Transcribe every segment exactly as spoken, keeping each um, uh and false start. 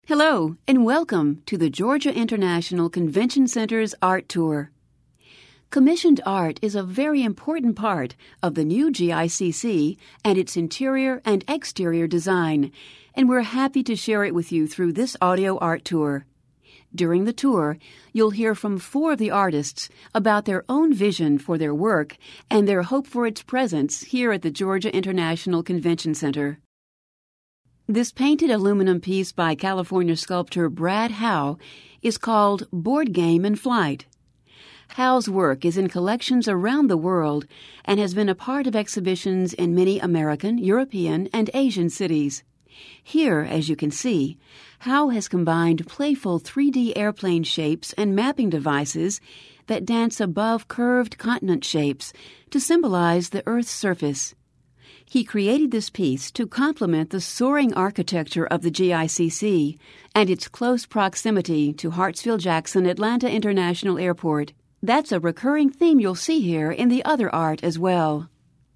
Hello, and welcome to the Georgia International Convention Center's Art Tour. Commissioned art is a very important part of the new G I C C and its interior and exterior design, and we're happy to share it with you through this audio art tour. During the tour, you'll hear from four of the artists about their own vision for their work and their hope for its presence here at the Georgia International Convention Center. This painted aluminum piece by California sculptor Brad Howe is called Board Game in Flight. Howe's work is in collections around the world and has been a part of exhibitions in many American, European, and Asian cities. Here, as you can see, Howe has combined playful three D airplane shapes and mapping devices that dance above curved continent shapes to symbolize the Earth's surface. He created this piece to complement the soaring architecture of the G I C C and its close proximity to Hartsfield-Jackson Atlanta International Airport. That's a recurring theme you'll see here in the other art as well.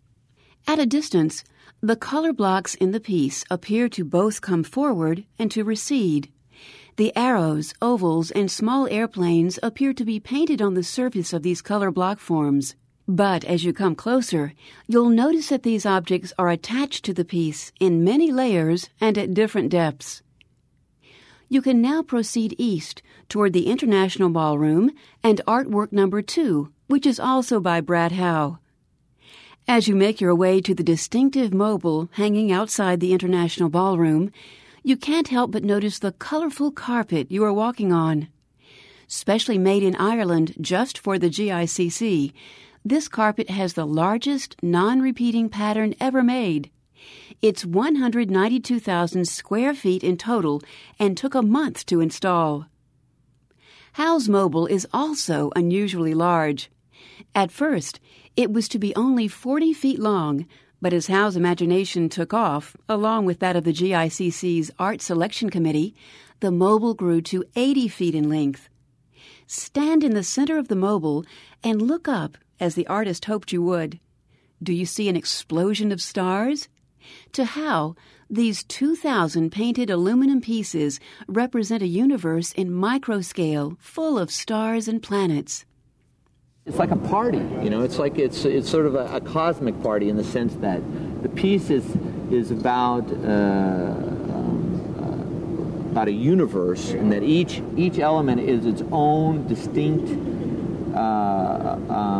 At a distance, the color blocks in the piece appear to both come forward and to recede. The arrows, ovals, and small airplanes appear to be painted on the surface of these color block forms. But as you come closer, you'll notice that these objects are attached to the piece in many layers and at different depths. You can now proceed east toward the International Ballroom and artwork number two, which is also by Brad Howe. As you make your way to the distinctive mobile hanging outside the International Ballroom, you can't help but notice the colorful carpet you are walking on. Specially made in Ireland just for the G I C C, this carpet has the largest non-repeating pattern ever made. It's one hundred ninety-two thousand square feet in total and took a month to install. Howe's mobile is also unusually large. At first, it was to be only forty feet long, but as Howe's imagination took off, along with that of the G I C C's Art Selection Committee, the mobile grew to eighty feet in length. Stand in the center of the mobile and look up as the artist hoped you would. Do you see an explosion of stars? To Howe, these two thousand painted aluminum pieces represent a universe in microscale full of stars and planets. It's like a party, you know, it's like it's it's sort of a, a cosmic party in the sense that the piece is, is about uh, um, uh, about a universe, and that each, each element is its own distinct Uh,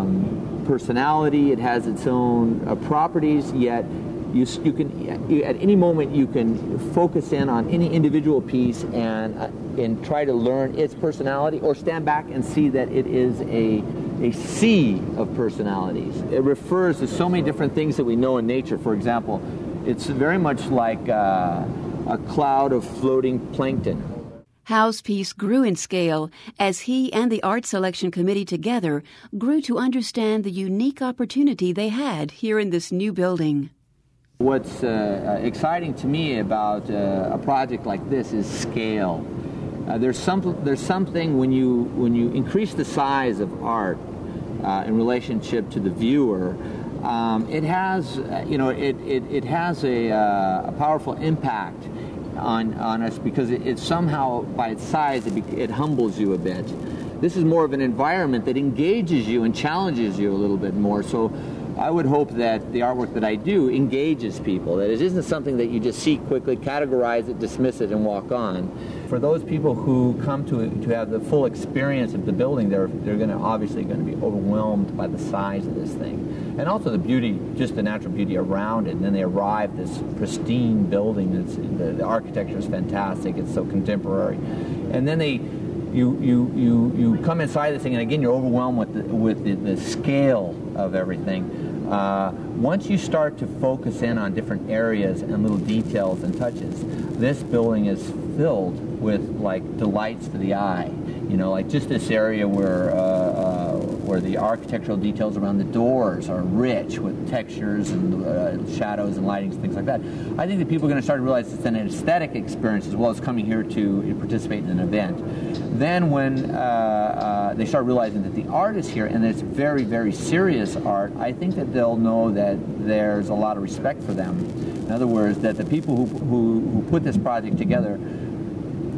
um, personality. It has its own uh, properties, yet you, you can you, at any moment you can focus in on any individual piece and uh, and try to learn its personality, or stand back and see that it is a a sea of personalities. It refers to so many different things that we know in nature. For example, it's very much like uh, a cloud of floating plankton. Howe's piece grew in scale as he and the Art Selection Committee together grew to understand the unique opportunity they had here in this new building. What's uh, exciting to me about uh, a project like this is scale. Uh, there's some there's something when you when you increase the size of art uh, in relationship to the viewer. Um, it has uh, you know it it, it has a, uh, a powerful impact on on us, because it, it somehow, by its size, it, it humbles you a bit. This is more of an environment that engages you and challenges you a little bit more. So I would hope that the artwork that I do engages people, that it isn't something that you just see quickly, categorize it, dismiss it, and walk on. For those people who come to to have the full experience of the building, they're they're going to obviously going to be overwhelmed by the size of this thing, and also the beauty, just the natural beauty around it. And then they arrive at this pristine building. It's, the, the architecture is fantastic. It's so contemporary, and then they. You, you, you, you come inside this thing, and again, you're overwhelmed with the, with the, the scale of everything. Uh, once you start to focus in on different areas and little details and touches, this building is filled with, like, delights for the eye. You know, like just this area where uh, uh, where the architectural details around the doors are rich with textures and uh, shadows and lightings and things like that. I think that people are going to start to realize it's an aesthetic experience as well as coming here to participate in an event. Then when uh, uh, they start realizing that the art is here and it's very, very serious art, I think that they'll know that there's a lot of respect for them. In other words, that the people who, who, who put this project together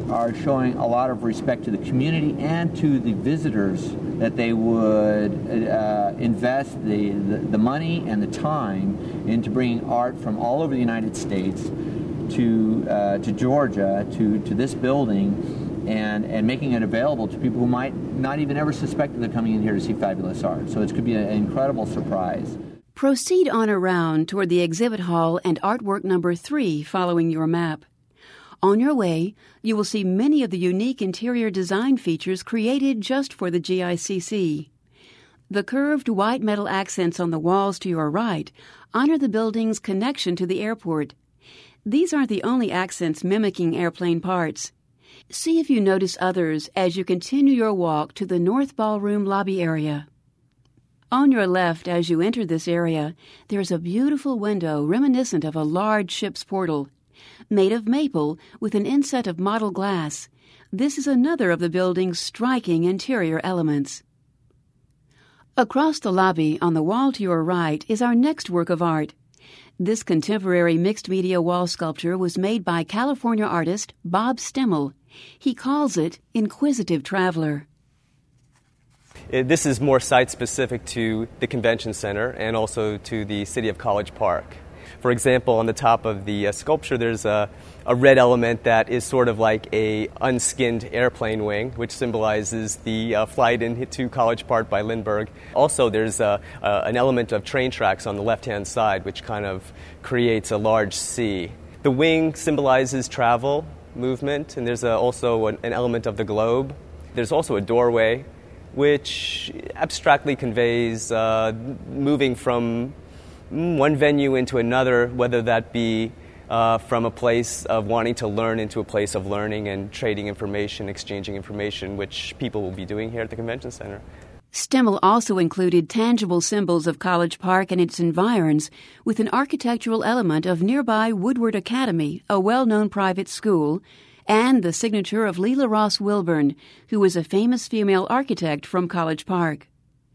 are showing a lot of respect to the community and to the visitors, that they would uh, invest the, the, the money and the time into bringing art from all over the United States to uh, to Georgia, to, to this building, and, and making it available to people who might not even ever suspect that they're coming in here to see fabulous art. So it could be an incredible surprise. Proceed on around toward the exhibit hall and artwork number three following your map. On your way, you will see many of the unique interior design features created just for the G I C C. The curved white metal accents on the walls to your right honor the building's connection to the airport. These aren't the only accents mimicking airplane parts. See if you notice others as you continue your walk to the North Ballroom lobby area. On your left, as you enter this area, there's a beautiful window reminiscent of a large ship's portal. Made of maple with an inset of mottled glass, this is another of the building's striking interior elements. Across the lobby, on the wall to your right, is our next work of art. This contemporary mixed-media wall sculpture was made by California artist Bob Stimmel. He calls it Inquisitive Traveler. This is more site-specific to the convention center and also to the city of College Park. For example, on the top of the uh, sculpture, there's a, a red element that is sort of like a unskinned airplane wing, which symbolizes the uh, flight into College Park by Lindbergh. Also, there's a, uh, an element of train tracks on the left-hand side, which kind of creates a large C. The wing symbolizes travel, movement, and there's a, also an, an element of the globe. There's also a doorway, which abstractly conveys uh, moving from one venue into another, whether that be uh, from a place of wanting to learn into a place of learning and trading information, exchanging information, which people will be doing here at the convention center. Stimmel also included tangible symbols of College Park and its environs with an architectural element of nearby Woodward Academy, a well-known private school, and the signature of Leela Ross Wilburn, who was a famous female architect from College Park.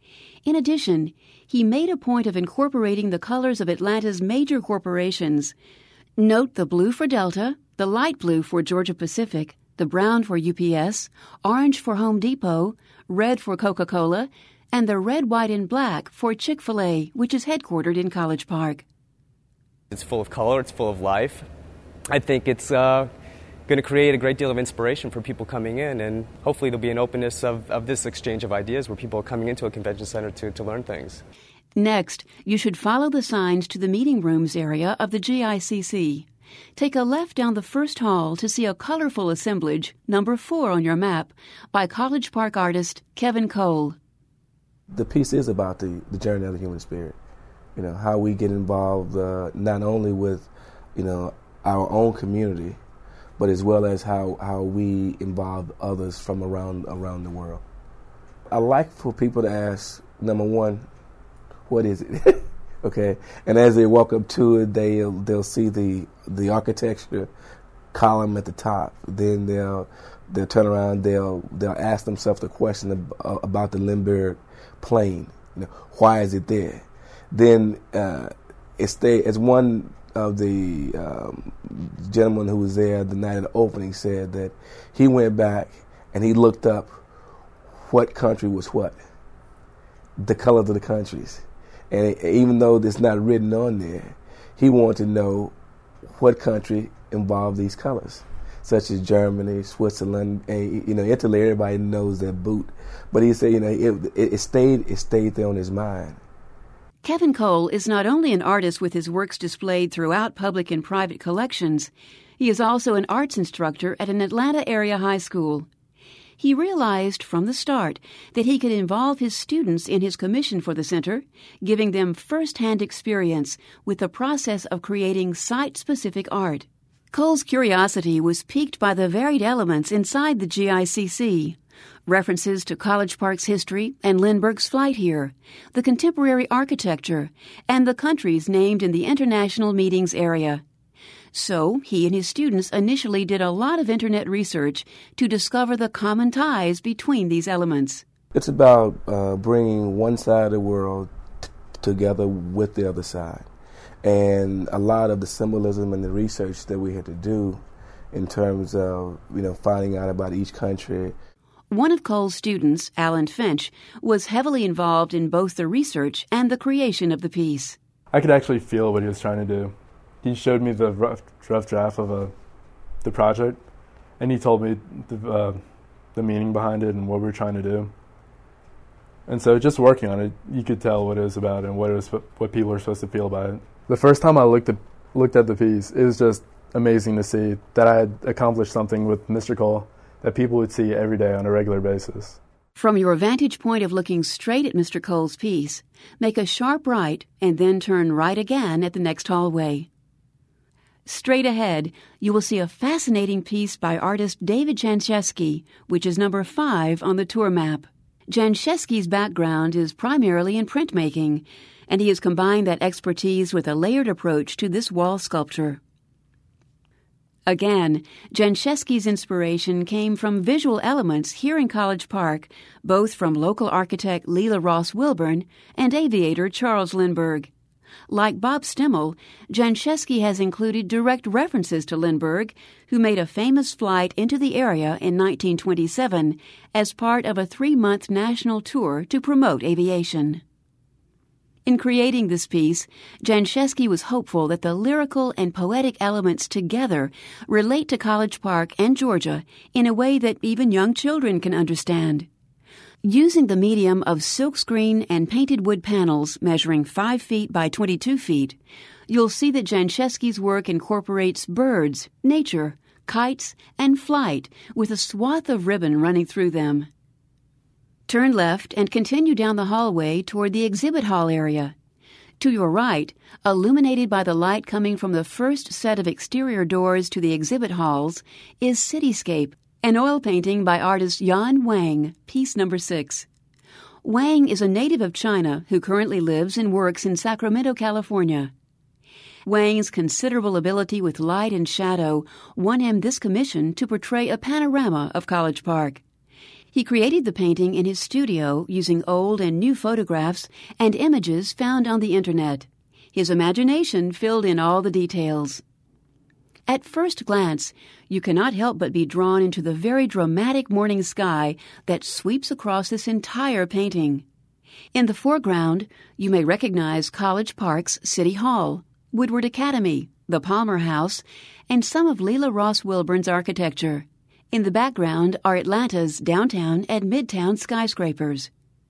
In addition, he made a point of incorporating the colors of Atlanta's major corporations. Note the blue for Delta, the light blue for Georgia Pacific, the brown for U P S, orange for Home Depot, red for Coca-Cola, and the red, white, and black for Chick-fil-A, which is headquartered in College Park. It's full of color, it's full of life. I think it's uh, going to create a great deal of inspiration for people coming in, and hopefully there'll be an openness of, of this exchange of ideas where people are coming into a convention center to, to learn things. Next, you should follow the signs to the meeting rooms area of the G I C C. Take a left down the first hall to see a colorful assemblage, number four on your map, by College Park artist Kevin Cole. The piece is about the, the journey of the human spirit. You know, how we get involved uh, not only with, you know, our own community, but as well as how, how we involve others from around around the world. I like for people to ask, number one, what is it? Okay, and as they walk up to it, they'll they'll see the the architecture column at the top. Then they'll they'll turn around. They'll they'll ask themselves the question about the Lindbergh plane. You know, why is it there? Then uh, it's they as one of the um, gentlemen who was there the night of the opening said that he went back and he looked up what country was what, the colors of the countries. And even though it's not written on there, he wanted to know what country involved these colors, such as Germany, Switzerland, and you know, Italy. Everybody knows that boot, but he said, you know, it, it, it stayed, it stayed there on his mind. Kevin Cole is not only an artist with his works displayed throughout public and private collections, he is also an arts instructor at an Atlanta area high school. He realized from the start that he could involve his students in his commission for the center, giving them first-hand experience with the process of creating site-specific art. Cole's curiosity was piqued by the varied elements inside the G I C C. References to College Park's history and Lindbergh's flight here, the contemporary architecture, and the countries named in the international meetings area. So he and his students initially did a lot of Internet research to discover the common ties between these elements. It's about uh, bringing one side of the world t- together with the other side. And a lot of the symbolism and the research that we had to do in terms of, you know, finding out about each country. One of Cole's students, Alan Finch, was heavily involved in both the research and the creation of the piece. I could actually feel what he was trying to do. He showed me the rough, rough draft of a, the project, and he told me the, uh, the meaning behind it and what we were trying to do. And so just working on it, you could tell what it was about and what it was, what people were supposed to feel about it. The first time I looked at, looked at the piece, it was just amazing to see that I had accomplished something with Mister Cole that people would see every day on a regular basis. From your vantage point of looking straight at Mister Cole's piece, make a sharp right and then turn right again at the next hallway. Straight ahead, you will see a fascinating piece by artist David Janczewski, which is number five on the tour map. Janczewski's background is primarily in printmaking, and he has combined that expertise with a layered approach to this wall sculpture. Again, Janczewski's inspiration came from visual elements here in College Park, both from local architect Leela Ross Wilburn and aviator Charles Lindbergh. Like Bob Stimmel, Janczewski has included direct references to Lindbergh, who made a famous flight into the area in nineteen twenty-seven as part of a three-month national tour to promote aviation. In creating this piece, Janczewski was hopeful that the lyrical and poetic elements together relate to College Park and Georgia in a way that even young children can understand. Using the medium of silkscreen and painted wood panels measuring five feet by twenty-two feet, you'll see that Janczewski's work incorporates birds, nature, kites, and flight with a swath of ribbon running through them. Turn left and continue down the hallway toward the exhibit hall area. To your right, illuminated by the light coming from the first set of exterior doors to the exhibit halls, is Cityscape, an oil painting by artist Yan Wang, piece number six. Wang is a native of China who currently lives and works in Sacramento, California. Wang's considerable ability with light and shadow won him this commission to portray a panorama of College Park. He created the painting in his studio using old and new photographs and images found on the Internet. His imagination filled in all the details. At first glance, you cannot help but be drawn into the very dramatic morning sky that sweeps across this entire painting. In the foreground, you may recognize College Park's City Hall, Woodward Academy, the Palmer House, and some of Leela Ross Wilburn's architecture. In the background are Atlanta's downtown and midtown skyscrapers.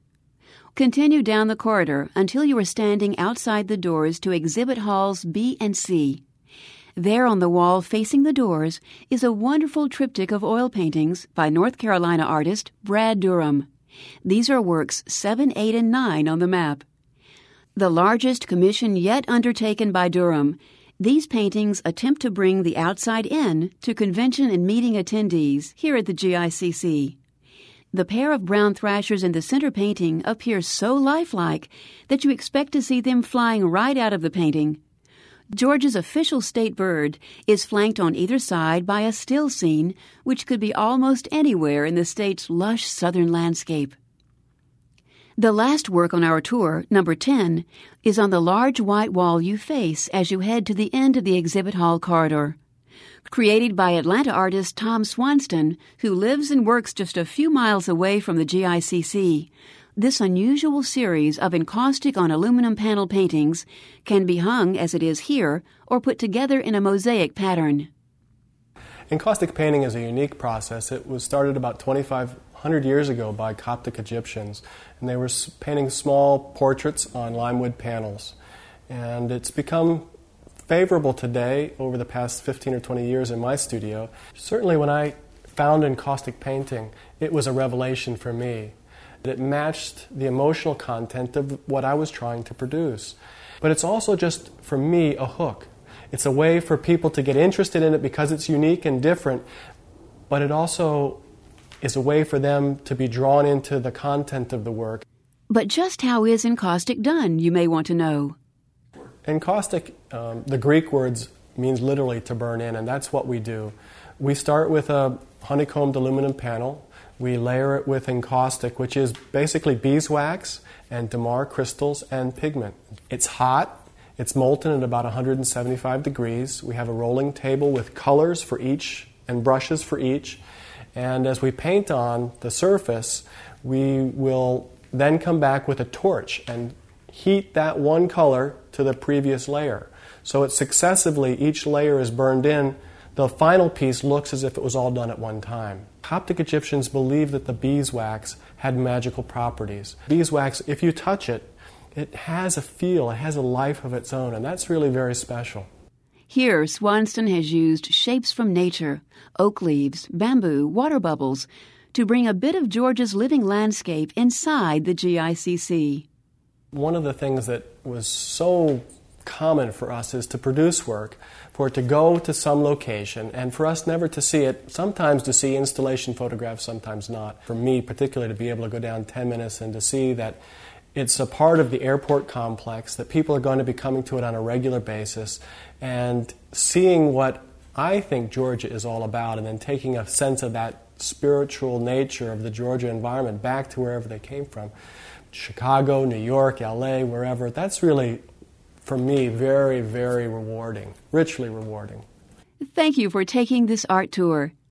Continue down the corridor until you are standing outside the doors to exhibit halls B and C. There on the wall facing the doors is a wonderful triptych of oil paintings by North Carolina artist Brad Durham. These are works seven, eight, and nine on the map. The largest commission yet undertaken by Durham, these paintings attempt to bring the outside in to convention and meeting attendees here at the G I C C. The pair of brown thrashers in the center painting appear so lifelike that you expect to see them flying right out of the painting. Georgia's official state bird is flanked on either side by a still scene, which could be almost anywhere in the state's lush southern landscape. The last work on our tour, number ten, is on the large white wall you face as you head to the end of the exhibit hall corridor. Created by Atlanta artist Tom Swanston, who lives and works just a few miles away from the G I C C, this unusual series of encaustic on aluminum panel paintings can be hung as it is here or put together in a mosaic pattern. Encaustic painting is a unique process. It was started about twenty-five hundred years ago by Coptic Egyptians, and they were painting small portraits on limewood panels. And it's become favorable today over the past fifteen or twenty years in my studio. Certainly when I found encaustic painting, it was a revelation for me. It matched the emotional content of what I was trying to produce. But it's also just, for me, a hook. It's a way for people to get interested in it because it's unique and different, but it also is a way for them to be drawn into the content of the work. But just how is encaustic done, you may want to know? Encaustic, um, the Greek words means literally to burn in, and that's what we do. We start with a honeycombed aluminum panel. We layer it with encaustic, which is basically beeswax and Damar crystals and pigment. It's hot. It's molten at about one hundred seventy-five degrees. We have a rolling table with colors for each and brushes for each. And as we paint on the surface, we will then come back with a torch and heat that one color to the previous layer. So it's successively, each layer is burned in. The final piece looks as if it was all done at one time. Coptic Egyptians believed that the beeswax had magical properties. Beeswax, if you touch it, it has a feel, it has a life of its own, and that's really very special. Here, Swanston has used shapes from nature, oak leaves, bamboo, water bubbles, to bring a bit of Georgia's living landscape inside the G I C C. One of the things that was so common for us is to produce work, for it to go to some location, and for us never to see it, sometimes to see installation photographs, sometimes not. For me, particularly, to be able to go down ten minutes and to see that it's a part of the airport complex, that people are going to be coming to it on a regular basis, and seeing what I think Georgia is all about, and then taking a sense of that spiritual nature of the Georgia environment back to wherever they came from. Chicago, New York, L A, wherever. That's really, for me, very, very rewarding, richly rewarding. Thank you for taking this art tour.